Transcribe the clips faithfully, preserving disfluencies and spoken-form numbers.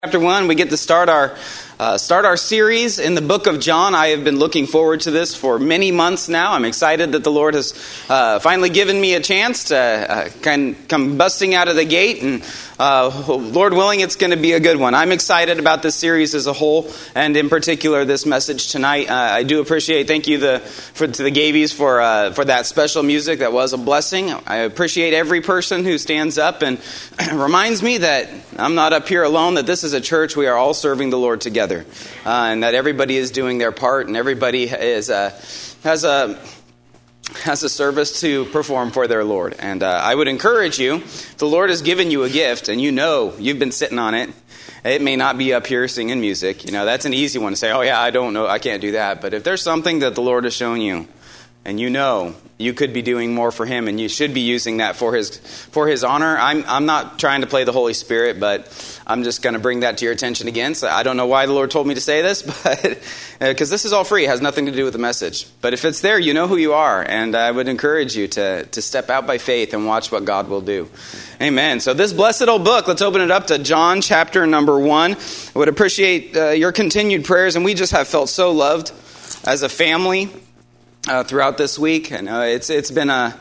Chapter one, we get to start our uh, start our series in the book of John. I have been looking forward to this for many months now. I'm excited that the Lord has uh, finally given me a chance to uh, kind of come busting out of the gate, and uh, Lord willing, it's going to be a good one. I'm excited about this series as a whole, and in particular this message tonight. Uh, I do appreciate, thank you the, for, to the Gabies for uh, for that special music. That was a blessing. I appreciate every person who stands up and reminds me that I'm not up here alone, that this is a church. We are all serving the Lord together, uh, and that everybody is doing their part, and everybody is uh, has a has a service to perform for their Lord. And uh, I would encourage you, if the Lord has given you a gift, and you know you've been sitting on it. It may not be up here singing music. You know, that's an easy one to say, oh yeah, I don't know, I can't do that. But if there's something that the Lord has shown you, and you know you could be doing more for Him, and you should be using that for His for His honor. I'm I'm not trying to play the Holy Spirit, but I'm just going to bring that to your attention again. So I don't know why the Lord told me to say this, but because this is all free, it has nothing to do with the message. But if it's there, you know who you are, and I would encourage you to to step out by faith and watch what God will do. Amen. So this blessed old book, let's open it up to John chapter number one. I would appreciate uh, your continued prayers, and we just have felt so loved as a family Uh, throughout this week, and uh, it's it's been a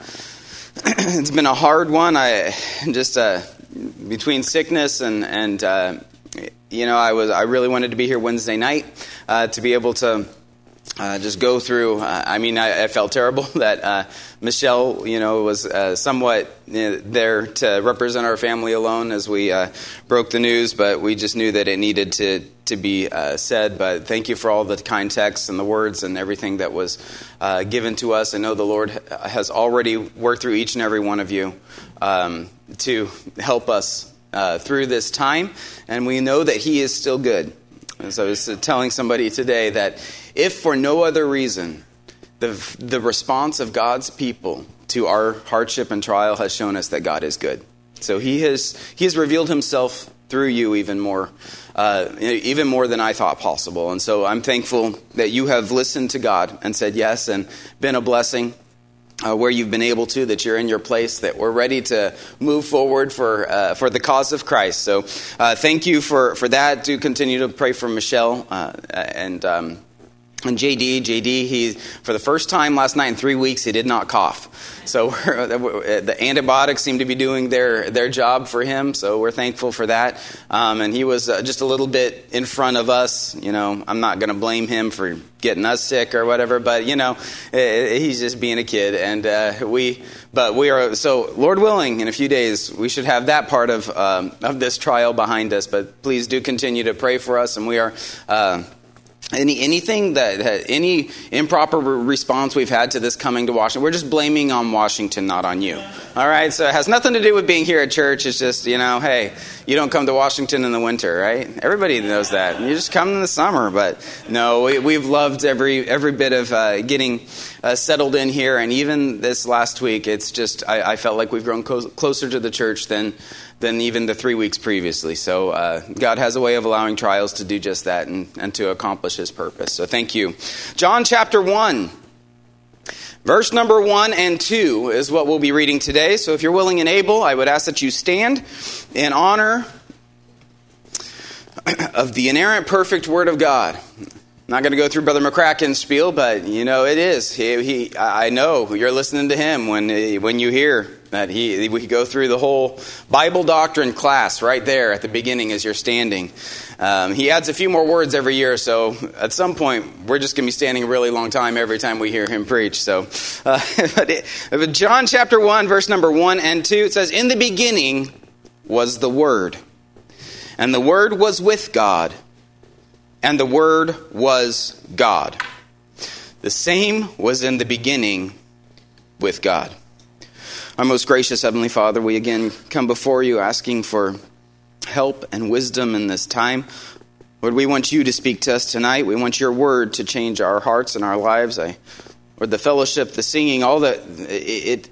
it's been a hard one. I just uh, between sickness and and uh, you know I was I really wanted to be here Wednesday night uh, to be able to uh, just go through. Uh, I mean, I, I felt terrible that uh, Michelle, you know, was uh, somewhat you know, there to represent our family alone as we uh, broke the news, but we just knew that it needed to. to be uh, said. But thank you for all the kind texts and the words and everything that was uh, given to us. I know the Lord has already worked through each and every one of you um, to help us uh, through this time, and we know that He is still good. As I was telling somebody today, that if for no other reason, the the response of God's people to our hardship and trial has shown us that God is good. So He has He has revealed Himself through you even more, uh, even more than I thought possible. And so I'm thankful that you have listened to God and said yes, and been a blessing uh, where you've been able to, that you're in your place, that we're ready to move forward for uh, for the cause of Christ. So uh, thank you for, for that. Do continue to pray for Michelle uh, and um, and J D. J D, he, for the first time last night in three weeks, he did not cough. So we're, the antibiotics seem to be doing their, their job for him, so we're thankful for that. Um, and he was uh, just a little bit in front of us. You know, I'm not going to blame him for getting us sick or whatever, but, you know, he's just being a kid. And uh, we, but we are, so Lord willing, in a few days, we should have that part of, um, of this trial behind us. But please do continue to pray for us, and we are... Uh, Any anything that any improper response we've had to this coming to Washington, we're just blaming on Washington, not on you. All right, so it has nothing to do with being here at church. It's just, you know, hey, you don't come to Washington in the winter, right? Everybody knows that. You just come in the summer. But no, we, we've loved every every bit of uh, getting uh, settled in here, and even this last week, it's just I, I felt like we've grown co- closer to the church than. than even the three weeks previously. So uh, God has a way of allowing trials to do just that and, and to accomplish His purpose. So thank you. John chapter one, verse number one and two is what we'll be reading today. So if you're willing and able, I would ask that you stand in honor of the inerrant, perfect Word of God. I'm not going to go through Brother McCracken's spiel, but you know it is. He, he, I know you're listening to him when when you hear that he. We go through the whole Bible doctrine class right there at the beginning as you're standing. Um, he adds a few more words every year, so at some point we're just going to be standing a really long time every time we hear him preach. So, uh, but John chapter one, verse number one and two, it says, "In the beginning was the Word, and the Word was with God. And the Word was God. The same was in the beginning with God." Our most gracious Heavenly Father, we again come before you asking for help and wisdom in this time. Lord, we want you to speak to us tonight. We want your Word to change our hearts and our lives. I, Lord, the fellowship, the singing, all that, it... it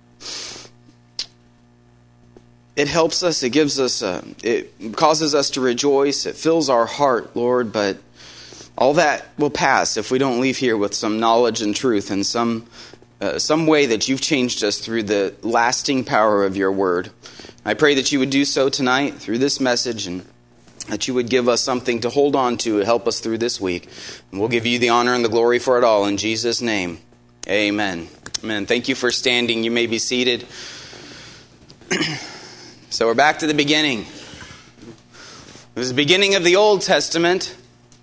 It helps us, it gives us, a, it causes us to rejoice, it fills our heart, Lord, but all that will pass if we don't leave here with some knowledge and truth and some uh, some way that you've changed us through the lasting power of your Word. I pray that you would do so tonight through this message, and that you would give us something to hold on to to help us through this week. And we'll give you the honor and the glory for it all in Jesus' name. Amen. Amen. Thank you for standing. You may be seated. So we're back to the beginning. It was the beginning of the Old Testament.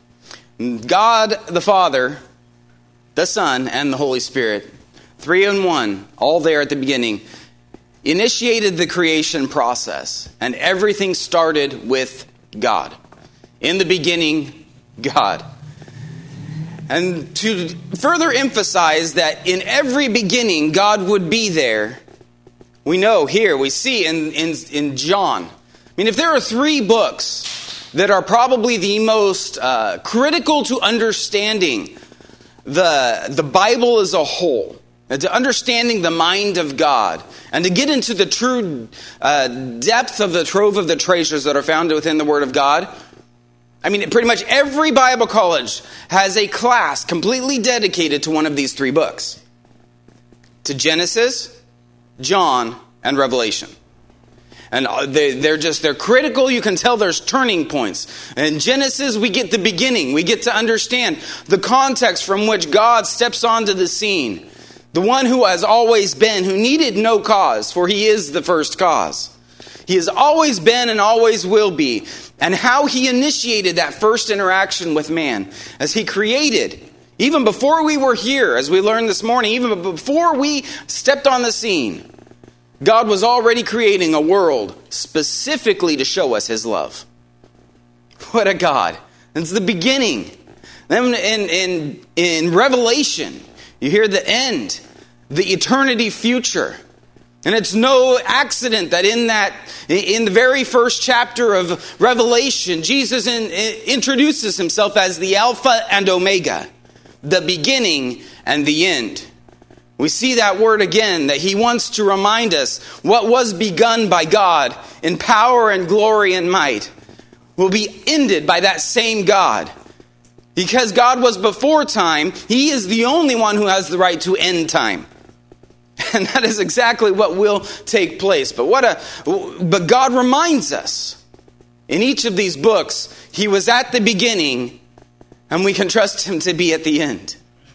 God the Father, the Son, and the Holy Spirit, three in one, all there at the beginning, initiated the creation process. And everything started with God. In the beginning, God. And to further emphasize that in every beginning, God would be there, we know here, we see in, in, in John. I mean, if there are three books that are probably the most uh, critical to understanding the, the Bible as a whole, and to understanding the mind of God, and to get into the true uh, depth of the trove of the treasures that are found within the Word of God, I mean, pretty much every Bible college has a class completely dedicated to one of these three books. To Genesis, John, and Revelation. And they, they're just, they're critical. You can tell there's turning points. In Genesis, we get the beginning. We get to understand the context from which God steps onto the scene. The one who has always been, who needed no cause, for he is the first cause. He has always been and always will be. And how he initiated that first interaction with man. As he created, even before we were here, as we learned this morning, even before we stepped on the scene, God was already creating a world specifically to show us his love. What a God. It's the beginning. Then in, in, in Revelation, you hear the end, the eternity future. And it's no accident that in that, in the very first chapter of Revelation, Jesus in, in, introduces himself as the Alpha and Omega, the beginning and the end. We see that word again, that he wants to remind us what was begun by God in power and glory and might will be ended by that same God. Because God was before time, he is the only one who has the right to end time. And that is exactly what will take place. But what a but God reminds us in each of these books, he was at the beginning and we can trust him to be at the end.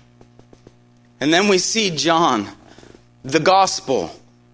And then we see John, the gospel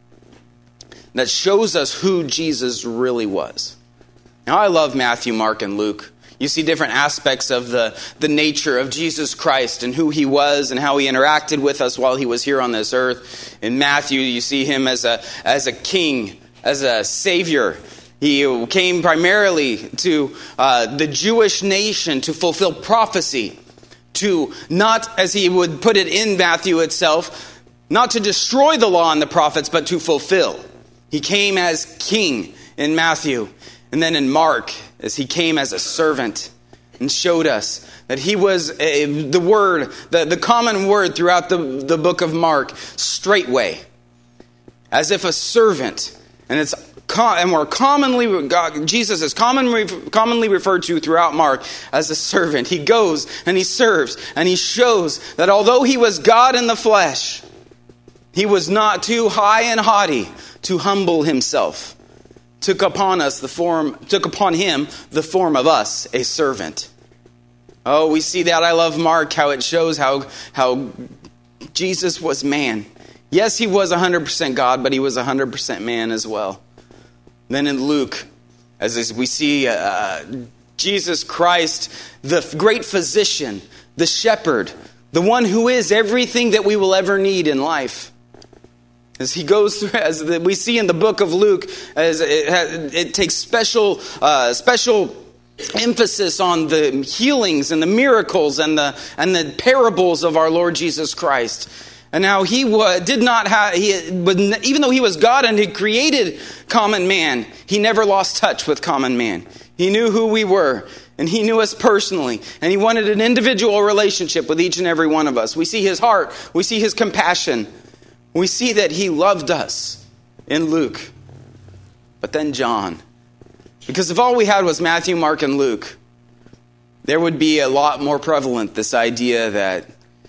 that shows us who Jesus really was. Now I love Matthew, Mark, and Luke. You see different aspects of the, the nature of Jesus Christ and who he was and how he interacted with us while he was here on this earth. In Matthew, you see him as a as a king, as a savior. He came primarily to uh, the Jewish nation to fulfill prophecy, to not, as he would put it in Matthew itself, not to destroy the law and the prophets, but to fulfill. He came as king in Matthew. And then in Mark, as he came as a servant and showed us that he was a, the word, the, the common word throughout the, the book of Mark, straightway. As if a servant. And it's and we're commonly, God, Jesus is commonly, commonly referred to throughout Mark as a servant. He goes and he serves and he shows that although he was God in the flesh, he was not too high and haughty to humble himself. Took upon us the form, took upon him the form of us, a servant. Oh, we see that. I love Mark, how it shows how, how Jesus was man. Yes, he was one hundred percent God, but he was one hundred percent man as well. Then in Luke, as, as we see uh, Jesus Christ, the great physician, the shepherd, the one who is everything that we will ever need in life. As he goes through, as we see in the book of Luke, as it, it takes special, uh, special emphasis on the healings and the miracles and the and the parables of our Lord Jesus Christ, and how he was, did not have, he even though he was God and had created common man, he never lost touch with common man. He knew who we were, and he knew us personally, and he wanted an individual relationship with each and every one of us. We see his heart, we see his compassion. We see that he loved us in Luke. But then John. Because if all we had was Matthew, Mark, and Luke, there would be a lot more prevalent this idea that,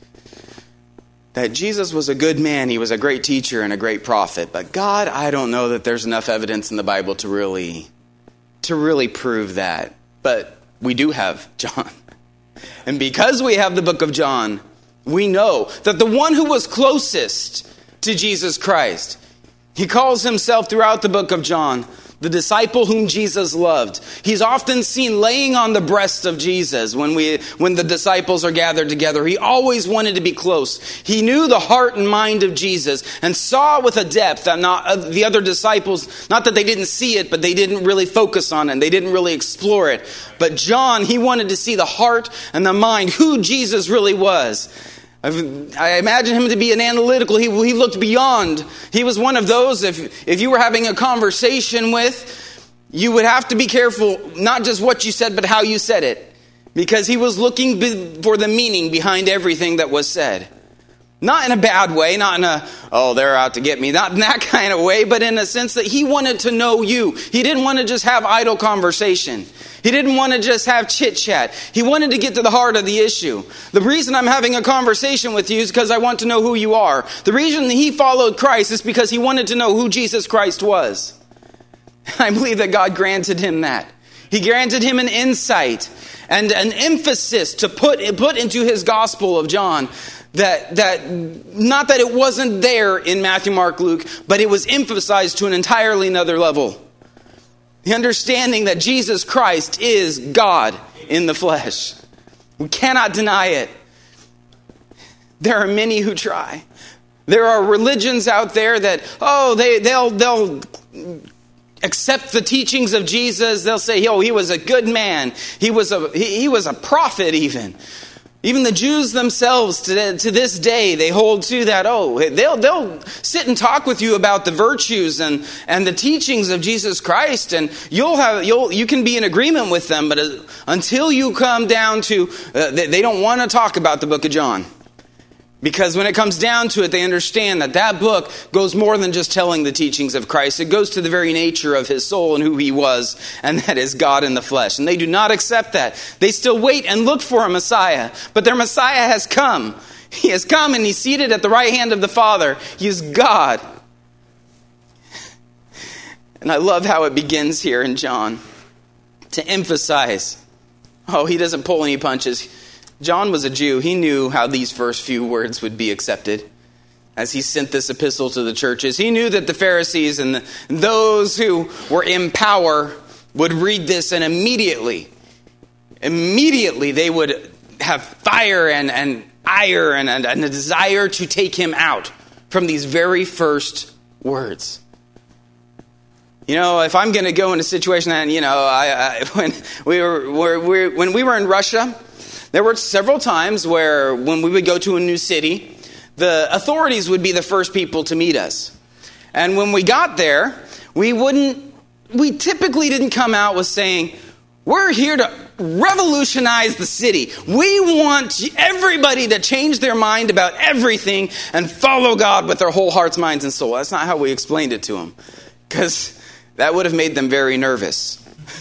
that Jesus was a good man, he was a great teacher and a great prophet. But God, I don't know that there's enough evidence in the Bible to really, to really prove that. But we do have John. And because we have the book of John, we know that the one who was closest to Jesus Christ, he calls himself throughout the book of John, the disciple whom Jesus loved. He's often seen laying on the breast of Jesus when we, when the disciples are gathered together. He always wanted to be close. He knew the heart and mind of Jesus and saw with a depth that not uh, the other disciples, not that they didn't see it, but they didn't really focus on it. They didn't really explore it. But John, he wanted to see the heart and the mind, who Jesus really was. I imagine him to be an analytical. He, he looked beyond. He was one of those, if, if you were having a conversation with, you would have to be careful, not just what you said, but how you said it. Because he was looking be, for the meaning behind everything that was said. Not in a bad way, not in a, oh, they're out to get me, not in that kind of way, but in a sense that he wanted to know you. He didn't want to just have idle conversation. He didn't want to just have chit-chat. He wanted to get to the heart of the issue. The reason I'm having a conversation with you is because I want to know who you are. The reason he followed Christ is because he wanted to know who Jesus Christ was. I believe that God granted him that. He granted him an insight and an emphasis to put, put into his gospel of John. That, that, not that it wasn't there in Matthew, Mark, Luke, but it was emphasized to an entirely another level. The understanding that Jesus Christ is God in the flesh. We cannot deny it. There are many who try. There are religions out there that, oh, they, they'll, they'll accept the teachings of Jesus. They'll say, oh, he was a good man. He was a, he, he was a prophet even. Even the Jews themselves, to, to this day, they hold to that. Oh, they'll they'll sit and talk with you about the virtues and, and the teachings of Jesus Christ, and you'll have you'll you can be in agreement with them. But uh, until you come down to, uh, they, they don't want to talk about the book of John, because when it comes down to it, they understand that that book goes more than just telling the teachings of Christ. It goes to the very nature of his soul and who he was, and that is God in the flesh. And they do not accept that. They still wait and look for a Messiah. But their Messiah has come. He has come and he's seated at the right hand of the Father. He is God. And I love how it begins here in John to emphasize, oh, he doesn't pull any punches. John was a Jew. He knew how these first few words would be accepted as he sent this epistle to the churches. He knew that the Pharisees and the, those who were in power would read this, and immediately, immediately they would have fire and, and ire and, and, and a desire to take him out from these very first words. You know, if I'm going to go in a situation, and you know, I, I, when we were, were, were when we were in Russia, there were several times where when we would go to a new city, the authorities would be the first people to meet us. And when we got there, we wouldn't, we typically didn't come out with saying, we're here to revolutionize the city. We want everybody to change their mind about everything and follow God with their whole hearts, minds, and soul. That's not how we explained it to them, because that would have made them very nervous.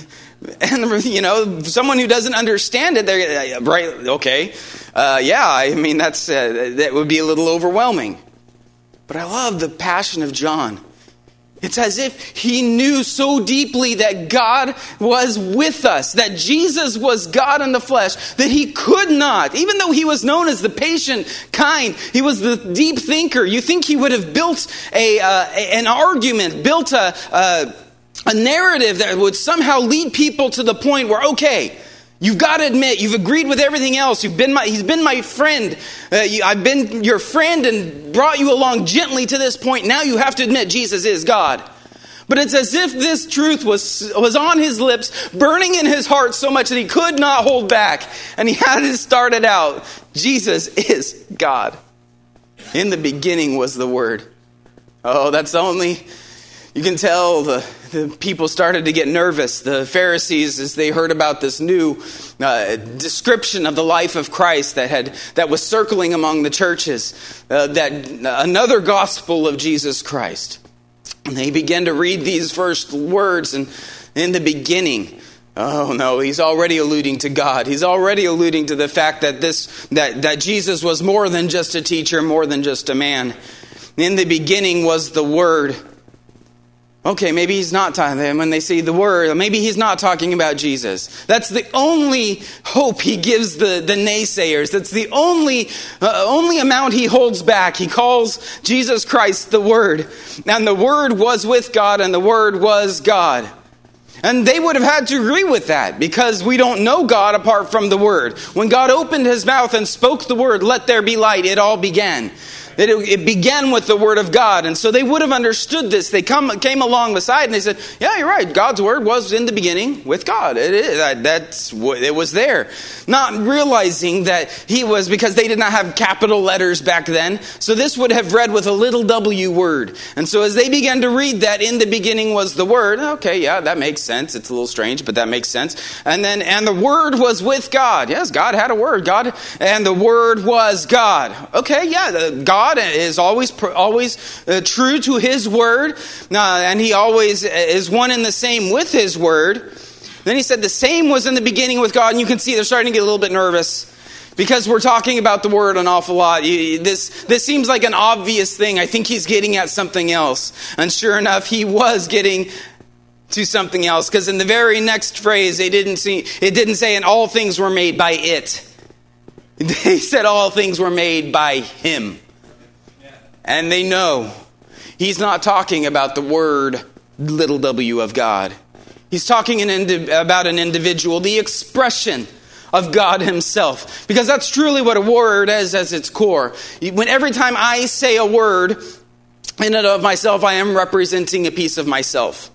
And, you know, someone who doesn't understand it, they're right, okay, uh, yeah, I mean, that's uh, that would be a little overwhelming. But I love the passion of John. It's as if he knew so deeply that God was with us, that Jesus was God in the flesh, that he could not, even though he was known as the patient, kind, he was the deep thinker. You think he would have built a uh, an argument, built a... a A narrative that would somehow lead people to the point where, okay, you've got to admit, you've agreed with everything else. You've been my, he's been my friend. Uh, you, I've been your friend and brought you along gently to this point. Now you have to admit Jesus is God. But it's as if this truth was, was on his lips, burning in his heart so much that he could not hold back. And he had it started out. Jesus is God. In the beginning was the Word. Oh, that's only... You can tell the, the people started to get nervous. The Pharisees, as they heard about this new uh, description of the life of Christ that had that was circling among the churches, uh, that uh, another gospel of Jesus Christ. And they began to read these first words, and in the beginning, oh no, he's already alluding to God. He's already alluding to the fact that this that, that Jesus was more than just a teacher, more than just a man. In the beginning was the Word. Okay, maybe he's not talking, when they say the word, maybe he's not talking about Jesus. That's the only hope he gives the, the naysayers. That's the only, uh, only amount he holds back. He calls Jesus Christ the Word. And the Word was with God, and the Word was God. And they would have had to agree with that, because we don't know God apart from the Word. When God opened his mouth and spoke the word, "Let there be light," it all began. That it, it began with the Word of God. And so they would have understood this. They come, came along beside and they said, yeah, you're right. God's Word was in the beginning with God. It is. That, that's what it was there. Not realizing that he was, because they did not have capital letters back then. So this would have read with a little W word. And so as they began to read that, in the beginning was the Word. Okay, yeah, that makes sense. It's a little strange, but that makes sense. And then, and the Word was with God. Yes, God had a Word. God, and the Word was God. Okay, yeah, the, God is always always uh, true to his word, uh, and he always is one and the same with his word. Then he said the same was in the beginning with God, and you can see they're starting to get a little bit nervous because we're talking about the word an awful lot. You, this this seems like an obvious thing. I think he's getting at something else, and sure enough, he was getting to something else, because in the very next phrase, it didn't see it didn't say, "And all things were made by it." They said all things were made by him. And they know he's not talking about the word little w of God. He's talking an indi- about an individual, the expression of God himself. Because that's truly what a word is as its core. When every time I say a word in and of myself, I am representing a piece of myself.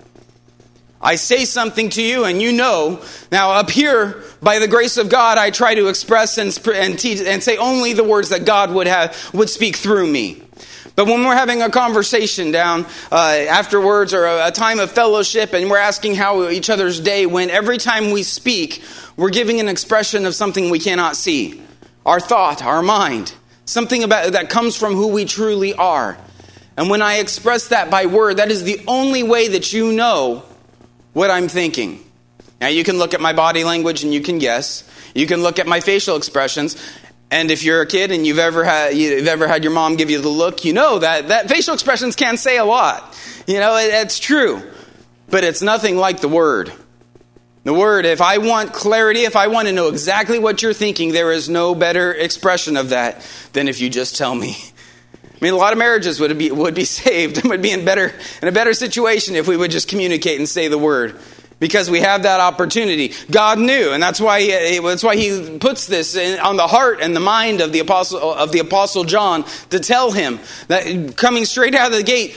I say something to you and you know. Now up here, by the grace of God, I try to express and, and, teach, and say only the words that God would have would speak through me. But when we're having a conversation down uh, afterwards, or a, a time of fellowship, and we're asking how each other's day went, every time we speak, we're giving an expression of something we cannot see. Our thought, our mind, something about that comes from who we truly are. And when I express that by word, that is the only way that you know what I'm thinking. Now you can look at my body language and you can guess. You can look at my facial expressions. And if you're a kid and you've ever had you've ever had your mom give you the look, you know that, that facial expressions can say a lot. You know, it, it's true. But it's nothing like the word. The word, if I want clarity, if I want to know exactly what you're thinking, there is no better expression of that than if you just tell me. I mean, a lot of marriages would be would be saved and would be in better in a better situation if we would just communicate and say the word. Because we have that opportunity. God knew, and that's why he, that's why he puts this in, on the heart and the mind of the apostle of the apostle John, to tell him that coming straight out of the gate,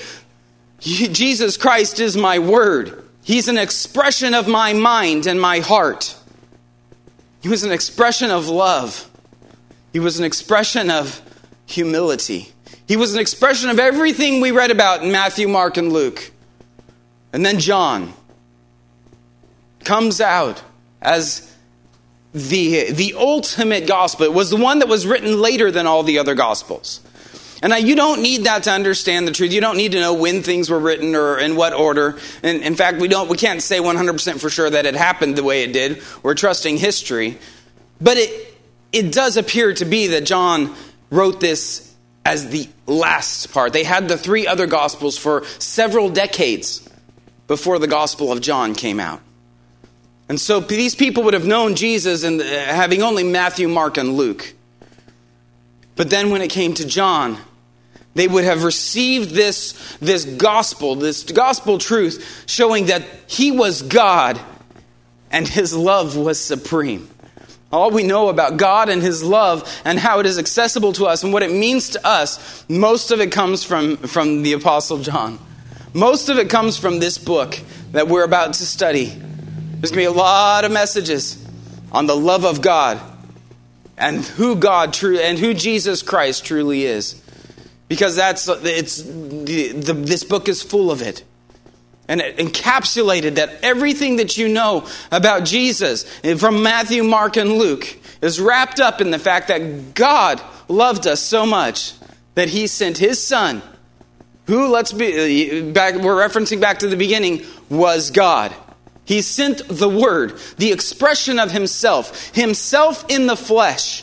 Jesus Christ is my word. He's an expression of my mind and my heart. He was an expression of love. He was an expression of humility. He was an expression of everything we read about in Matthew, Mark, and Luke. And then John comes out as the, the ultimate gospel. It was the one that was written later than all the other gospels. And now you don't need that to understand the truth. You don't need to know when things were written or in what order. And in fact, we don't we can't say one hundred percent for sure that it happened the way it did. We're trusting history. But it it does appear to be that John wrote this as the last part. They had the three other gospels for several decades before the Gospel of John came out. And so these people would have known Jesus and having only Matthew, Mark, and Luke. But then when it came to John, they would have received this, this gospel, this gospel truth, showing that he was God and his love was supreme. All we know about God and his love and how it is accessible to us and what it means to us, most of it comes from, from the Apostle John. Most of it comes from this book that we're about to study. There's going to be a lot of messages on the love of God and who God true and who Jesus Christ truly is, because that's it's the, the, this book is full of it, and it encapsulated that everything that you know about Jesus from Matthew, Mark, and Luke is wrapped up in the fact that God loved us so much that He sent His Son, who let's be back. We're referencing back to the beginning, was God. He sent the Word, the expression of Himself, Himself in the flesh,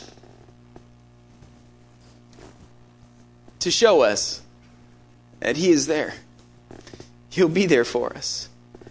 to show us that He is there. He'll be there for us.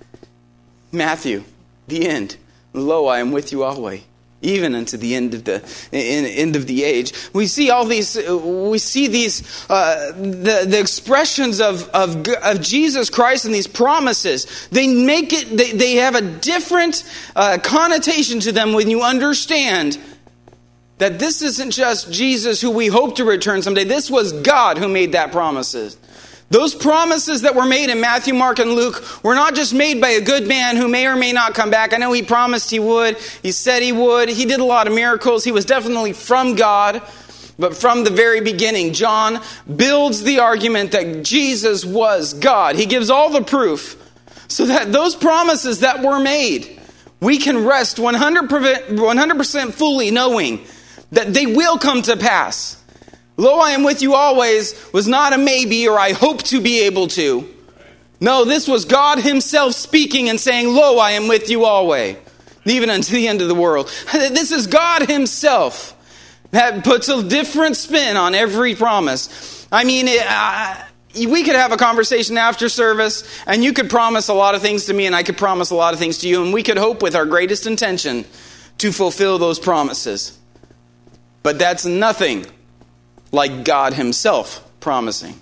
Matthew, the end. Lo, I am with you always, even unto the end of the end of the age. We see all these. We see these uh, the the expressions of, of of Jesus Christ and these promises. They make it. They, they have a different uh, connotation to them when you understand that this isn't just Jesus who we hope to return someday. This was God who made that promises. Those promises that were made in Matthew, Mark, and Luke were not just made by a good man who may or may not come back. I know he promised he would. He said he would. He did a lot of miracles. He was definitely from God. But from the very beginning, John builds the argument that Jesus was God. He gives all the proof so that those promises that were made, we can rest one hundred percent fully knowing that they will come to pass. Lo, I am with you always was not a maybe or I hope to be able to. No, this was God himself speaking and saying, Lo, I am with you always, even unto the end of the world. This is God himself that puts a different spin on every promise. I mean, uh, we could have a conversation after service and you could promise a lot of things to me and I could promise a lot of things to you, and we could hope with our greatest intention to fulfill those promises. But that's nothing like God himself promising.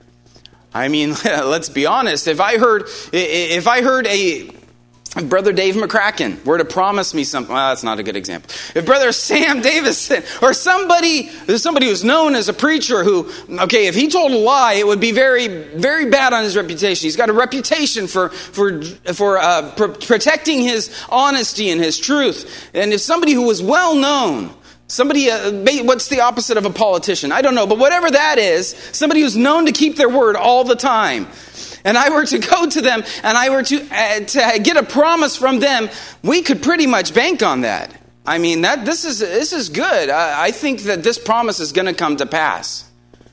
I mean, let's be honest. If I heard, if I heard a Brother Dave McCracken were to promise me something, well, that's not a good example. If Brother Sam Davison or somebody, somebody who's known as a preacher who, okay, if he told a lie, it would be very, very bad on his reputation. He's got a reputation for for for uh, pr- protecting his honesty and his truth. And if somebody who was well known, somebody, uh, what's the opposite of a politician? I don't know, but whatever that is, somebody who's known to keep their word all the time, and I were to go to them and I were to uh, to get a promise from them, we could pretty much bank on that. I mean, that this is this is good. I, I think that this promise is going to come to pass.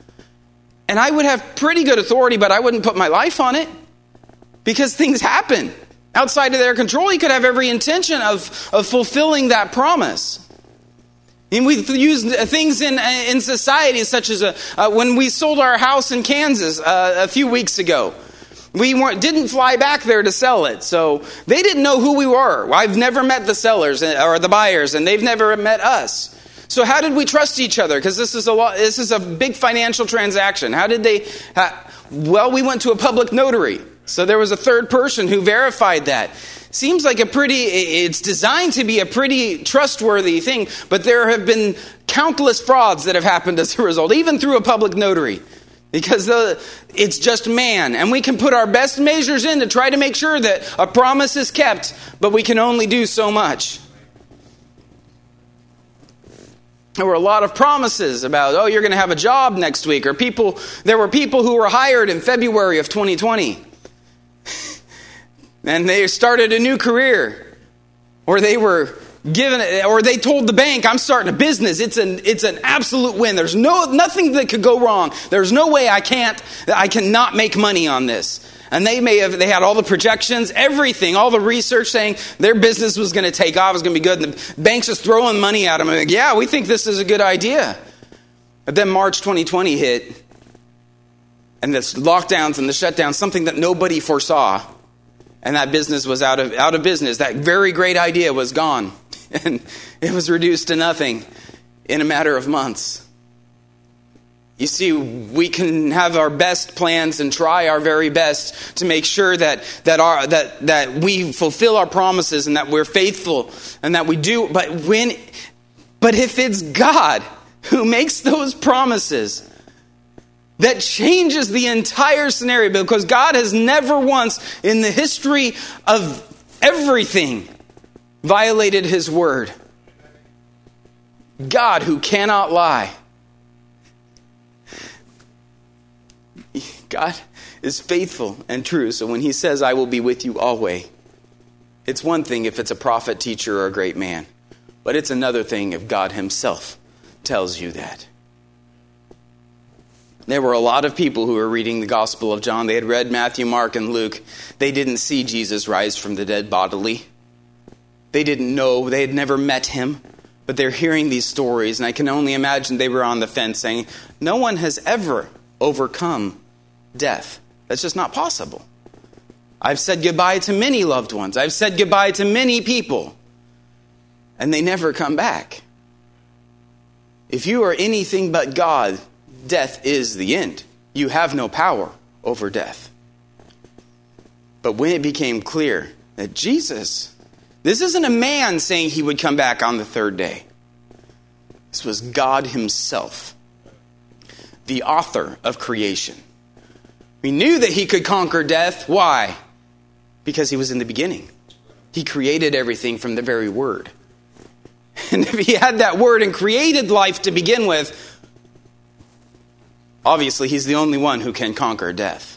And I would have pretty good authority, but I wouldn't put my life on it because things happen outside of their control. He could have every intention of, of fulfilling that promise. And we use things in in society such as a, uh, when we sold our house in Kansas uh, a few weeks ago. We weren't, didn't fly back there to sell it, so they didn't know who we were. I've never met the sellers or the buyers, and they've never met us. So how did we trust each other? Because this is a lot, this is a big financial transaction. How did they? How, well, we went to a public notary, so there was a third person who verified that. Seems like a pretty, it's designed to be a pretty trustworthy thing, but there have been countless frauds that have happened as a result, even through a public notary, because the, it's just man. And we can put our best measures in to try to make sure that a promise is kept, but we can only do so much. There were a lot of promises about, oh, you're going to have a job next week, or people, there were people who were hired in February of twenty twenty. And they started a new career, or they were given, or they told the bank, "I'm starting a business. It's an it's an absolute win. There's no nothing that could go wrong. There's no way I can't I cannot make money on this." And they may have they had all the projections, everything, all the research saying their business was going to take off, was going to be good. And the bank's just throwing money at them. And like, yeah, we think this is a good idea. But then March twenty twenty hit, and the lockdowns and the shutdowns, something that nobody foresaw. And that business was out of out of business. That very great idea was gone. And it was reduced to nothing in a matter of months. You see, we can have our best plans and try our very best to make sure that that our that that we fulfill our promises and that we're faithful and that we do. But when but if it's God who makes those promises, that changes the entire scenario, because God has never once in the history of everything violated his word. God who cannot lie. God is faithful and true. So when he says, "I will be with you always," it's one thing if it's a prophet, teacher, or a great man. But it's another thing if God himself tells you that. There were a lot of people who were reading the Gospel of John. They had read Matthew, Mark, and Luke. They didn't see Jesus rise from the dead bodily. They didn't know. They had never met him. But they're hearing these stories, and I can only imagine they were on the fence saying, no one has ever overcome death. That's just not possible. I've said goodbye to many loved ones. I've said goodbye to many people. And they never come back. If you are anything but God, death is the end. You have no power over death. But when it became clear that Jesus, this isn't a man saying he would come back on the third day. This was God himself, the author of creation. We knew that he could conquer death. Why? Because he was in the beginning. He created everything from the very word. And if he had that word and created life to begin with, obviously he's the only one who can conquer death.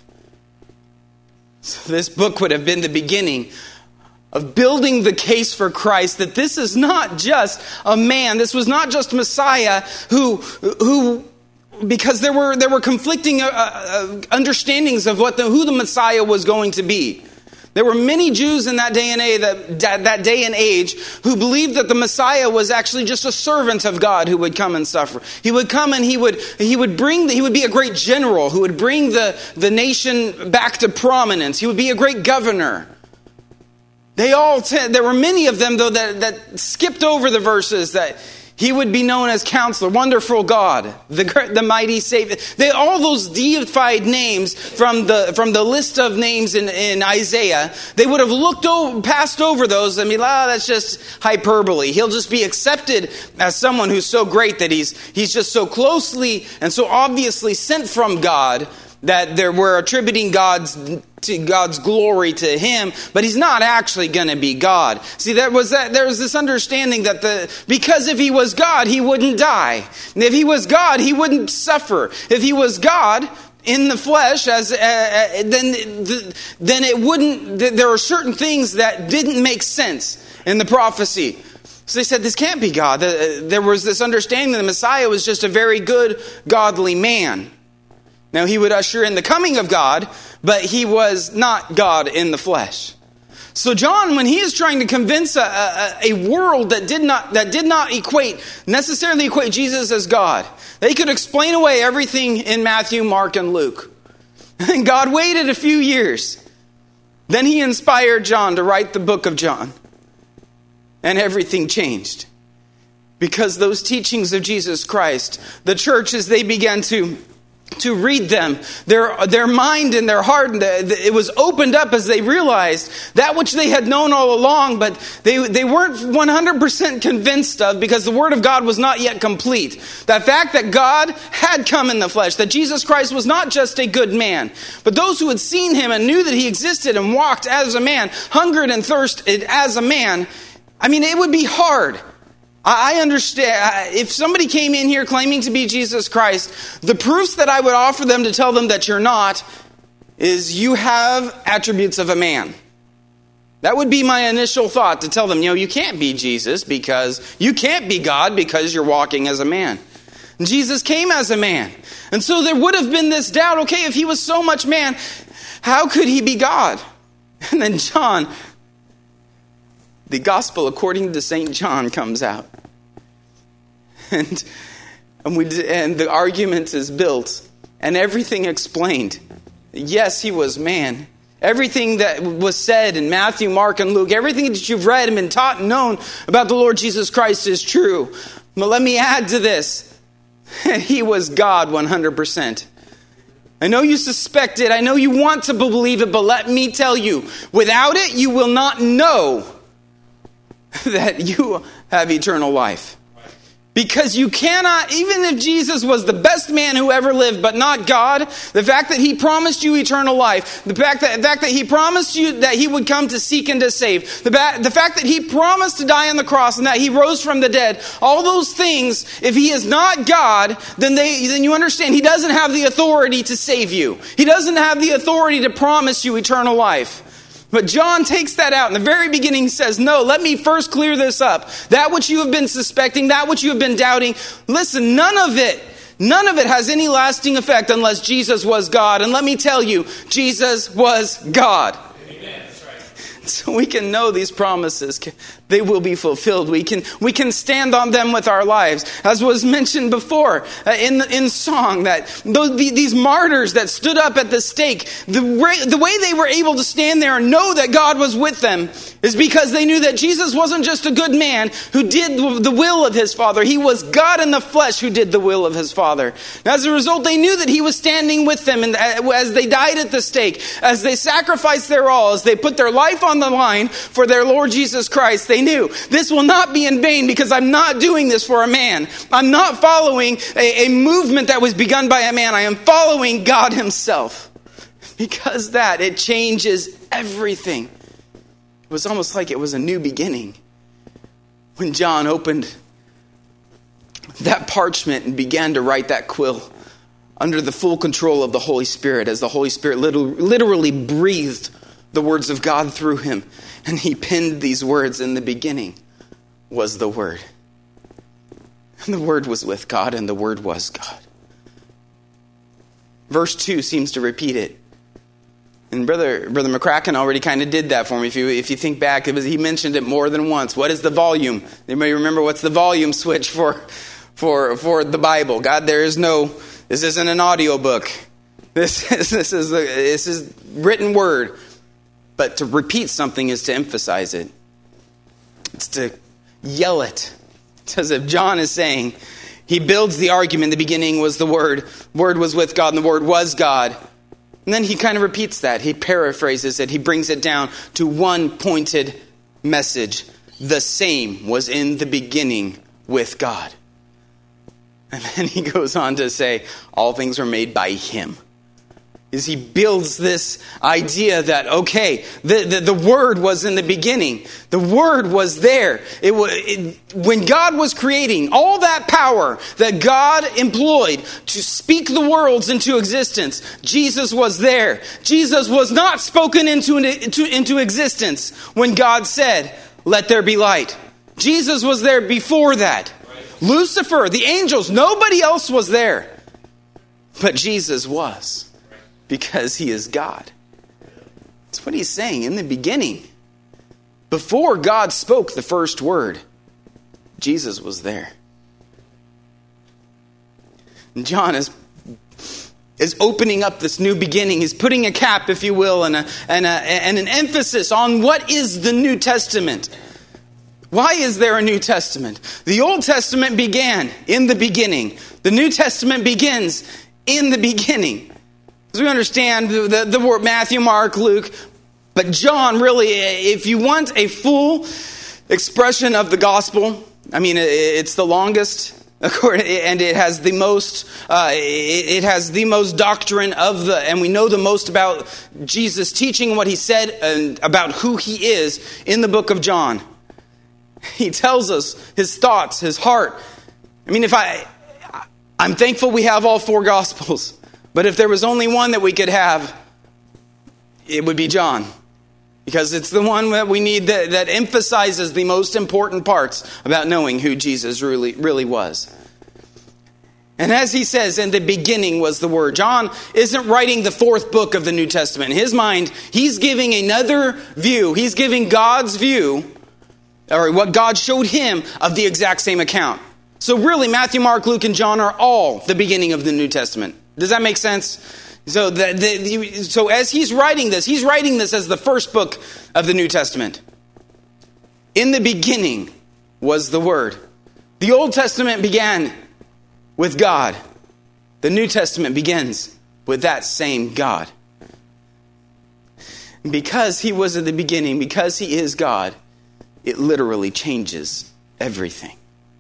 So this book would have been the beginning of building the case for Christ, that this is not just a man, this was not just Messiah who, who because there were there were conflicting uh, uh, understandings of what the, who the Messiah was going to be. There were many Jews in that day and age, that, that day and age who believed that the Messiah was actually just a servant of God who would come and suffer. He would come and he would he would bring the, he would be a great general who would bring the, the nation back to prominence. He would be a great governor. They all t- there were many of them though that, that skipped over the verses that he would be known as Counselor, Wonderful God, the the Mighty Savior. They, all those deified names from the from the list of names in, in Isaiah, they would have looked over, passed over those and be like, oh, that's just hyperbole. He'll just be accepted as someone who's so great that he's he's just so closely and so obviously sent from God that there we're attributing God's to God's glory to him, but he's not actually going to be God. See, there was that there was this understanding that the because if he was God, he wouldn't die. And if he was God, he wouldn't suffer. If he was God in the flesh, as uh, then then it wouldn't. There are certain things that didn't make sense in the prophecy. So they said, this can't be God. There was this understanding that the Messiah was just a very good, godly man. Now, he would usher in the coming of God, but he was not God in the flesh. So John, when he is trying to convince a, a, a world that did not that did not equate necessarily equate Jesus as God, they could explain away everything in Matthew, Mark, and Luke. And God waited a few years. Then he inspired John to write the book of John. And everything changed. Because those teachings of Jesus Christ, the church, as they began to to read them, their their mind and their heart, it was opened up as they realized that which they had known all along, but they, they weren't one hundred percent convinced of because the Word of God was not yet complete. That fact that God had come in the flesh, that Jesus Christ was not just a good man, but those who had seen him and knew that he existed and walked as a man, hungered and thirsted as a man, I mean, it would be hard. I understand. If somebody came in here claiming to be Jesus Christ, the proofs that I would offer them to tell them that you're not is you have attributes of a man. That would be my initial thought, to tell them, you know, you can't be Jesus because you can't be God because you're walking as a man. And Jesus came as a man. And so there would have been this doubt, okay, if he was so much man, how could he be God? And then John, the gospel according to Saint John comes out. And and, we, and the argument is built and everything explained. Yes, he was man. Everything that was said in Matthew, Mark, and Luke, everything that you've read and been taught and known about the Lord Jesus Christ is true. But let me add to this. He was God one hundred percent. I know you suspect it. I know you want to believe it, but let me tell you, without it, you will not know that you have eternal life. Because you cannot, even if Jesus was the best man who ever lived, but not God, the fact that he promised you eternal life, the fact that, the fact that he promised you that he would come to seek and to save, the, ba- the fact that he promised to die on the cross and that he rose from the dead, all those things, if he is not God, then they, then you understand he doesn't have the authority to save you. He doesn't have the authority to promise you eternal life. But John takes that out. In the very beginning says, no, let me first clear this up. That which you have been suspecting, that which you have been doubting, listen, none of it, none of it has any lasting effect unless Jesus was God. And let me tell you, Jesus was God. Amen. That's right. So we can know these promises they will be fulfilled. We can we can stand on them with our lives. As was mentioned before uh, in the, in song, that those, the, these martyrs that stood up at the stake, the, way, the way they were able to stand there and know that God was with them is because they knew that Jesus wasn't just a good man who did the will of his Father. He was God in the flesh who did the will of his Father. And as a result, they knew that he was standing with them, and as they died at the stake, as they sacrificed their all, as they put their life on the line for their Lord Jesus Christ, they knew this will not be in vain, because I'm not doing this for a man. I'm not following a, a movement that was begun by a man. I am following God himself. Because that, it changes everything. It was almost like it was a new beginning when John opened that parchment and began to write that quill under the full control of the Holy Spirit, as the Holy Spirit literally breathed the words of God through him. And he penned these words: in the beginning was the Word. And the Word was with God, and the Word was God. Verse two seems to repeat it. And Brother Brother McCracken already kind of did that for me. If you if you think back, it was, he mentioned it more than once. What is the volume? Anybody remember what's the volume switch for for for the Bible? God, there is no. This isn't an audio book. This is this is the, this is written word. But to repeat something is to emphasize it. It's to yell it. It's as if John is saying, he builds the argument. The beginning was the Word. Word was with God, and the Word was God. And then he kind of repeats that. He paraphrases it. He brings it down to one pointed message. The same was in the beginning with God. And then he goes on to say, all things were made by him. Is he builds this idea that, okay, the, the, the Word was in the beginning. The Word was there. It was, it, when God was creating, all that power that God employed to speak the worlds into existence, Jesus was there. Jesus was not spoken into, into, into existence when God said, let there be light. Jesus was there before that. Right. Lucifer, the angels, nobody else was there. But Jesus was. Because he is God. That's what he's saying in the beginning. Before God spoke the first word, Jesus was there. And John is, is opening up this new beginning. He's putting a cap, if you will, and, a, and, a, and an emphasis on what is the New Testament. Why is there a New Testament? The Old Testament began in the beginning. The New Testament begins in the beginning. As we understand the, the, the word Matthew, Mark, Luke, but John really, if you want a full expression of the gospel, I mean, it's the longest, and it has the most, uh, it has the most doctrine of the, and we know the most about Jesus teaching what he said and about who he is in the book of John. He tells us his thoughts, his heart. I mean, if I, I'm thankful we have all four gospels. But if there was only one that we could have, it would be John. Because it's the one that we need that, that emphasizes the most important parts about knowing who Jesus really, really was. And as he says, in the beginning was the Word. John isn't writing the fourth book of the New Testament. In his mind, he's giving another view. He's giving God's view, or what God showed him, of the exact same account. So really, Matthew, Mark, Luke, and John are all the beginning of the New Testament. Does that make sense? So, the, the, so as he's writing this, he's writing this as the first book of the New Testament. In the beginning was the Word. The Old Testament began with God. The New Testament begins with that same God. Because he was at the beginning, because he is God, it literally changes everything.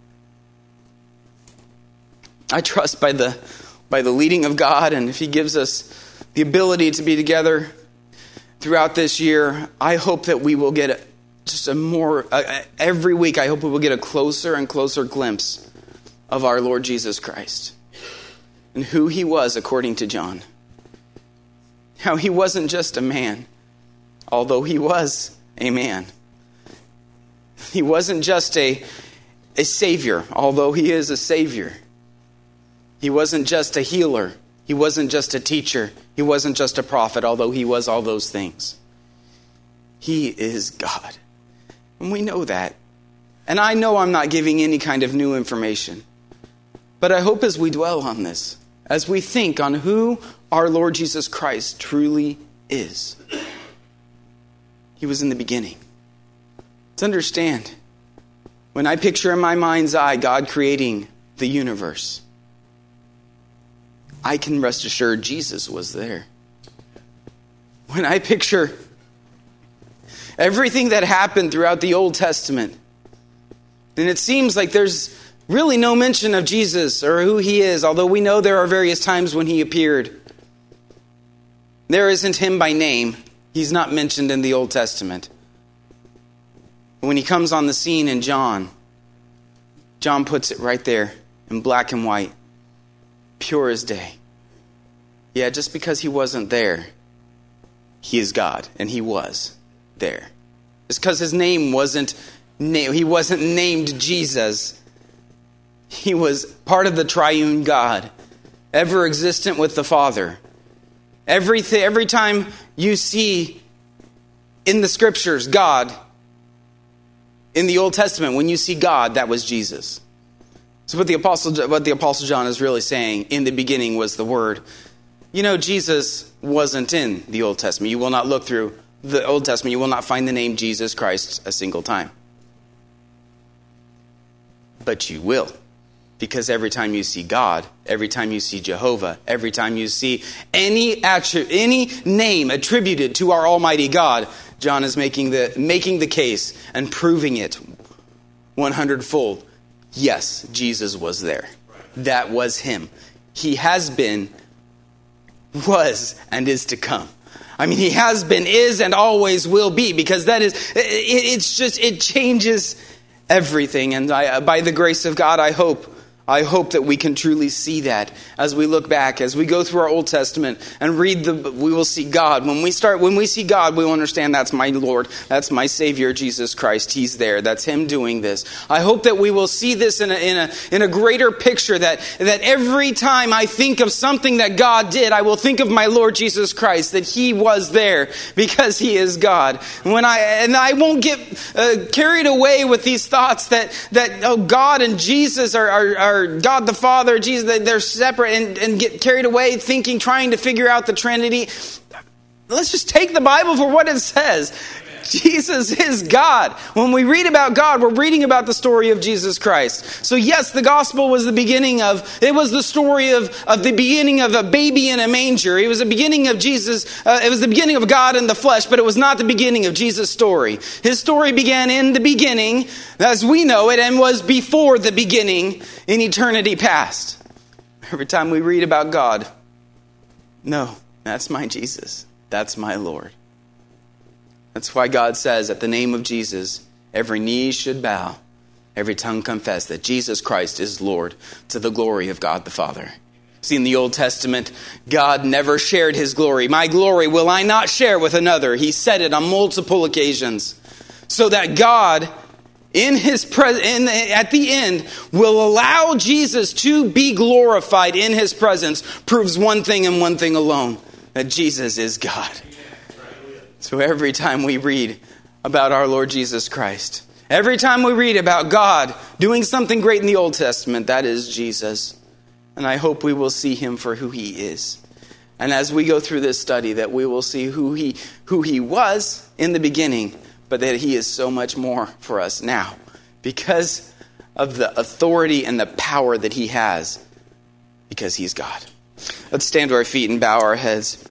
I trust by the by the leading of God, and if he gives us the ability to be together throughout this year, I hope that we will get a, just a more, uh, every week I hope we will get a closer and closer glimpse of our Lord Jesus Christ and who he was according to John. How he wasn't just a man, although he was a man. He wasn't just a, a savior, although he is a savior. He wasn't just a healer. He wasn't just a teacher. He wasn't just a prophet, although he was all those things. He is God. And we know that And I know I'm not giving any kind of new information. But I hope as we dwell on this, as we think on who our Lord Jesus Christ truly is, he was in the beginning. Let's understand, when I picture in my mind's eye God creating the universe, I can rest assured Jesus was there. When I picture everything that happened throughout the Old Testament, then it seems like there's really no mention of Jesus or who he is, although we know there are various times when he appeared. There isn't him by name. He's not mentioned in the Old Testament. When he comes on the scene in John, John puts it right there in black and white, pure as day. Yeah, just because he wasn't there, he is God, and he was there. Just because his name wasn't na- he wasn't named Jesus, he was part of the triune God, ever existent with the Father. Everything, every time you see in the scriptures God, in the Old Testament, when you see God, that was Jesus. So what the Apostle, what the Apostle John is really saying, in the beginning was the Word. You know, Jesus wasn't in the Old Testament. You will not look through the Old Testament. You will not find the name Jesus Christ a single time. But you will. Because every time you see God, every time you see Jehovah, every time you see any attri- any name attributed to our Almighty God, John is making the making the case and proving it one hundred fold. Yes, Jesus was there. That was him. He has been, was, and is to come. I mean, he has been, is, and always will be, because that is, it, it's just, it changes everything. And I, by the grace of God, I hope I hope that we can truly see that as we look back, as we go through our Old Testament and read the, we will see God. When we start, when we see God, we will understand that's my Lord, that's my Savior, Jesus Christ. He's there. That's him doing this. I hope that we will see this in a, in a, in a greater picture, that, that every time I think of something that God did, I will think of my Lord Jesus Christ, that he was there because he is God. And when I, and I won't get uh, carried away with these thoughts that, that, oh, God and Jesus are, are, are God the Father, Jesus, they're separate, and, and get carried away thinking, trying to figure out the Trinity. Let's just take the Bible for what it says. Jesus is God. When we read about God, we're reading about the story of Jesus Christ. So yes, the gospel was the beginning of, it was the story of, of the beginning of a baby in a manger. It was the beginning of Jesus, uh, it was the beginning of God in the flesh, but it was not the beginning of Jesus' story. His story began in the beginning, as we know it, and was before the beginning in eternity past. Every time we read about God, no, that's my Jesus. That's my Lord. That's why God says, at the name of Jesus, every knee should bow, every tongue confess that Jesus Christ is Lord, to the glory of God the Father. See, in the Old Testament, God never shared his glory. My glory will I not share with another. He said it on multiple occasions. So that God, in his pres- in the, at the end, will allow Jesus to be glorified in his presence, proves one thing and one thing alone, that Jesus is God. So every time we read about our Lord Jesus Christ, every time we read about God doing something great in the Old Testament, that is Jesus. And I hope we will see him for who he is. And as we go through this study, that we will see who he who he was in the beginning, but that he is so much more for us now because of the authority and the power that he has, because he's God. Let's stand to our feet and bow our heads.